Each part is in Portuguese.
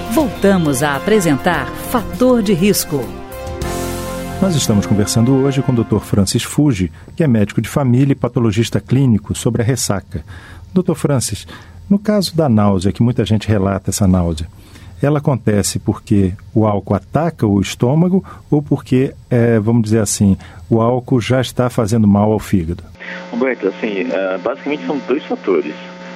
Voltamos a apresentar Fator de Risco. Nós estamos conversando hoje com o Dr. Francis Fuji, que é médico de família e patologista clínico, sobre a ressaca. Dr. Francis, no caso da náusea, que muita gente relata essa náusea, ela acontece porque o álcool ataca o estômago ou porque, vamos dizer assim, o álcool já está fazendo mal ao fígado? Humberto, assim, basicamente são dois fatores.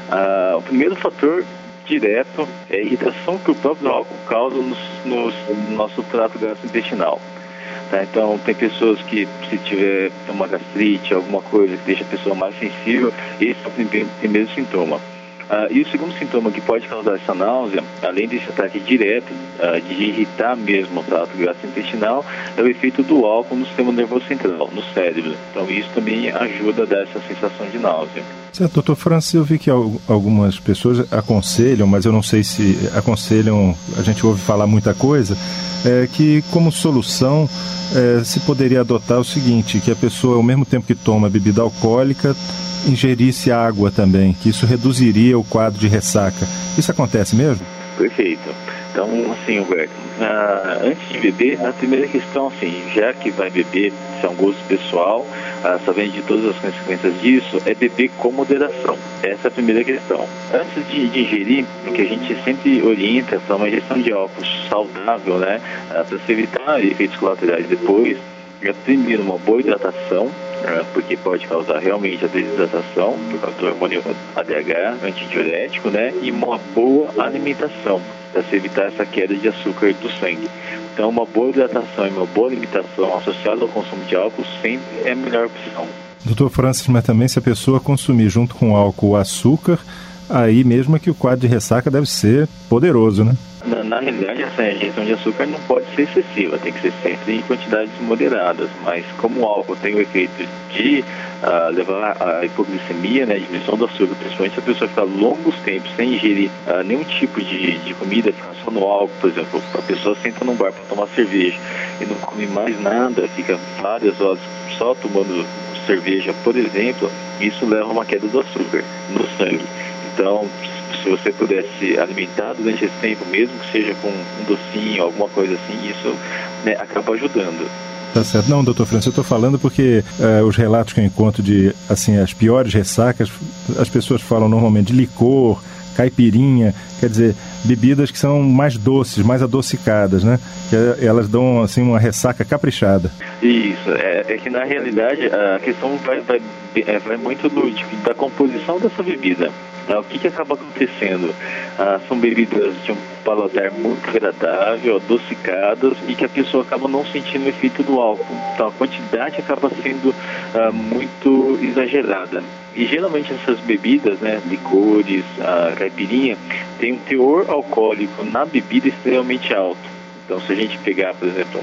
O primeiro fator direto é a irritação que o próprio álcool causa no nosso trato gastrointestinal. Tá? Então, tem pessoas que, se tiver uma gastrite, alguma coisa que deixa a pessoa mais sensível, esse é o primeiro sintoma. E o segundo sintoma que pode causar essa náusea, além desse ataque direto, de irritar mesmo o trato gastrointestinal, é o efeito do álcool no sistema nervoso central, no cérebro. Então isso também ajuda a dar essa sensação de náusea. Certo, doutor Francis, eu vi que algumas pessoas aconselham, mas eu não sei se aconselham, a gente ouve falar muita coisa, que como solução se poderia adotar o seguinte, que a pessoa, ao mesmo tempo que toma bebida alcoólica, ingerisse água também, que isso reduziria o quadro de ressaca. Isso acontece mesmo? Perfeito. Então, assim, Humberto, antes de beber, a primeira questão, assim, já que vai beber, se é um gosto pessoal, sabendo de todas as consequências disso, é beber com moderação. Essa é a primeira questão. Antes de ingerir, o que a gente sempre orienta para uma ingestão de álcool saudável, né, para se evitar efeitos colaterais depois, é primeiro uma boa hidratação, porque pode causar realmente a desidratação por causa do hormônio ADH, antidiurético, né? E uma boa alimentação, para se evitar essa queda de açúcar do sangue. Então, uma boa hidratação e uma boa alimentação associada ao consumo de álcool sempre é a melhor opção. Doutor Francis, mas também se a pessoa consumir junto com o álcool o açúcar, aí mesmo é que o quadro de ressaca deve ser poderoso, né? Na realidade, essa ingestão de açúcar não pode ser excessiva, tem que ser sempre em quantidades moderadas, mas como o álcool tem o efeito de levar à hipoglicemia, né, diminuição do açúcar, principalmente se a pessoa ficar longos tempos sem ingerir nenhum tipo de comida, fica só no álcool, por exemplo, a pessoa senta num bar para tomar cerveja e não come mais nada, fica várias horas só tomando cerveja, por exemplo, isso leva a uma queda do açúcar no sangue. Então, se você puder se alimentar durante esse tempo, mesmo que seja com um docinho, alguma coisa assim, isso, né, acaba ajudando. Tá certo. Não, doutor Francis, eu estou falando porque os relatos que eu encontro de, assim, as piores ressacas, as pessoas falam normalmente de licor, caipirinha, quer dizer, bebidas que são mais doces, mais adocicadas, né? Que elas dão, assim, uma ressaca caprichada. Isso, é que na realidade a questão vai muito da composição dessa bebida. O que acaba acontecendo? São bebidas de um paladar muito agradável, adocicadas, e que a pessoa acaba não sentindo o efeito do álcool. Então a quantidade acaba sendo muito exagerada. E geralmente essas bebidas, né, licores, caipirinha, tem um teor alcoólico na bebida extremamente alto. Então, se a gente pegar, por exemplo,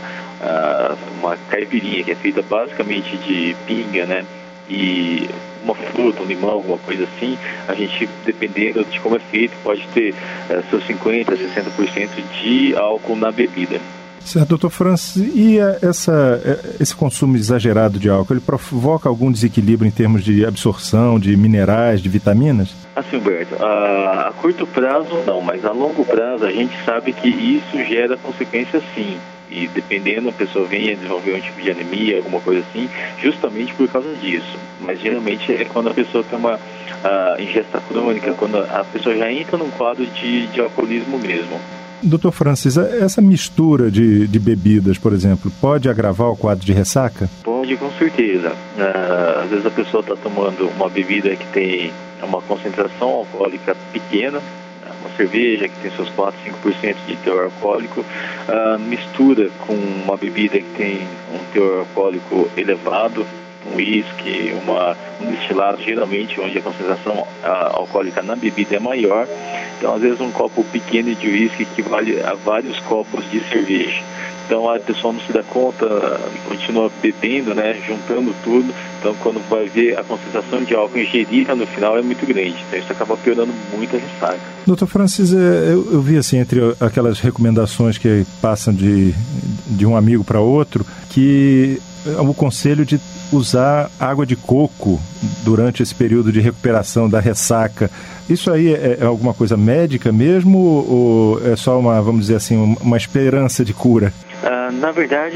uma caipirinha que é feita basicamente de pinga, né, e uma fruta, um limão, alguma coisa assim, a gente, dependendo de como é feito, pode ter seus 50%, 60% de álcool na bebida. Certo, doutor Francis, e esse consumo exagerado de álcool, ele provoca algum desequilíbrio em termos de absorção, de minerais, de vitaminas? Assim, Humberto, a curto prazo não, mas a longo prazo a gente sabe que isso gera consequências sim. E dependendo, a pessoa venha desenvolver um tipo de anemia, alguma coisa assim, justamente por causa disso. Mas geralmente é quando a pessoa tem uma ingesta crônica, quando a pessoa já entra num quadro de alcoolismo mesmo. Doutor Francis, essa mistura de bebidas, por exemplo, pode agravar o quadro de ressaca? Pode, com certeza. Às vezes a pessoa está tomando uma bebida que tem uma concentração alcoólica pequena, uma cerveja que tem seus 4, 5% de teor alcoólico, mistura com uma bebida que tem um teor alcoólico elevado, um uísque, um destilado, geralmente onde a concentração alcoólica na bebida é maior. Então, às vezes, um copo pequeno de uísque equivale a vários copos de cerveja. Então, a pessoa não se dá conta e continua bebendo, né, juntando tudo. Então, quando vai ver, a concentração de álcool ingerida no final é muito grande. Então, isso acaba piorando muito a ressaca. Doutor Francis, eu vi, assim, entre aquelas recomendações que passam de um amigo para outro, que o conselho de usar água de coco durante esse período de recuperação da ressaca. Isso aí é alguma coisa médica mesmo ou é só vamos dizer assim, uma esperança de cura? Na verdade,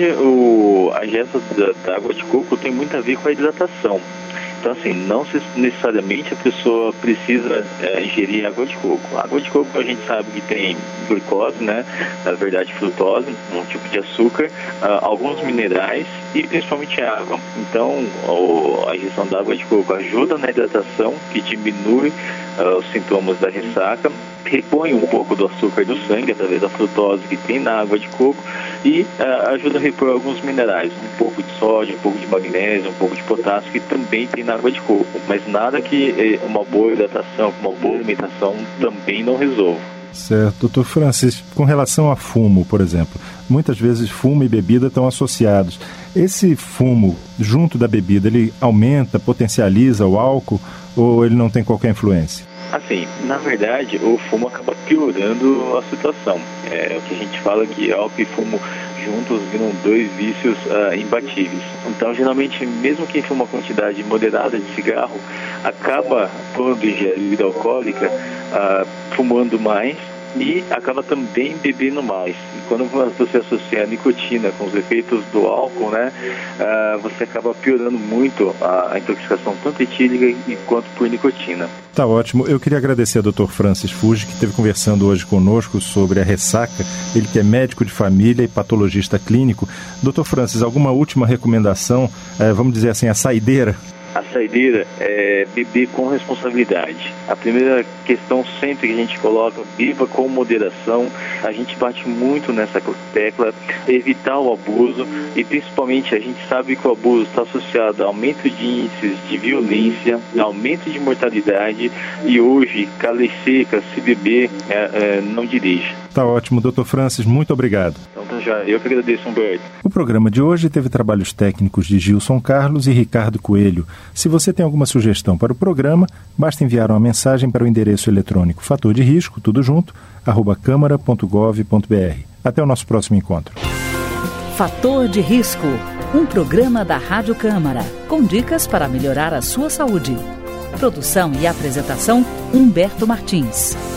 a ingesta da água de coco tem muito a ver com a hidratação. Então, assim, não necessariamente a pessoa precisa ingerir água de coco. A água de coco a gente sabe que tem glicose, né? Na verdade, frutose, um tipo de açúcar, alguns minerais e principalmente água. Então, a ingestão da água de coco ajuda na hidratação, que diminui os sintomas da ressaca, repõe um pouco do açúcar do sangue através da frutose que tem na água de coco e ajuda a repor alguns minerais, um pouco de sódio, um pouco de magnésio, um pouco de potássio que também tem na água de coco, mas nada que uma boa hidratação, uma boa alimentação também não resolva. Certo. Doutor Francis, com relação a fumo, por exemplo, muitas vezes fumo e bebida estão associados. Esse fumo, junto da bebida, ele aumenta, potencializa o álcool ou ele não tem qualquer influência? Assim, na verdade, o fumo acaba piorando a situação. O que a gente fala que álcool e fumo juntos viram dois vícios imbatíveis. Então, geralmente, mesmo quem fuma uma quantidade moderada de cigarro, acaba, quando ingere bebida alcoólica, fumando mais e acaba também bebendo mais. E quando você associa a nicotina com os efeitos do álcool, né, você acaba piorando muito a intoxicação tanto etílica quanto por nicotina. Tá ótimo. Eu queria agradecer ao Dr. Francis Fuji, que esteve conversando hoje conosco sobre a ressaca. Ele que é médico de família e patologista clínico. Dr. Francis, alguma última recomendação, vamos dizer assim, a saideira? A saideira é beber com responsabilidade. A primeira questão sempre que a gente coloca, beba com moderação. A gente bate muito nessa tecla, evitar o abuso e principalmente a gente sabe que o abuso está associado a aumento de índices de violência, aumento de mortalidade e hoje, calor seca, se beber, não dirija. Tá ótimo, Dr. Francis, muito obrigado. Então já, eu que agradeço, Humberto. O programa de hoje teve trabalhos técnicos de Gilson Carlos e Ricardo Coelho. Se você tem alguma sugestão para o programa, basta enviar uma mensagem para o endereço eletrônico fator de risco, tudo junto, @câmara.gov.br. Até o nosso próximo encontro. Fator de Risco, um programa da Rádio Câmara, com dicas para melhorar a sua saúde. Produção e apresentação, Humberto Martins.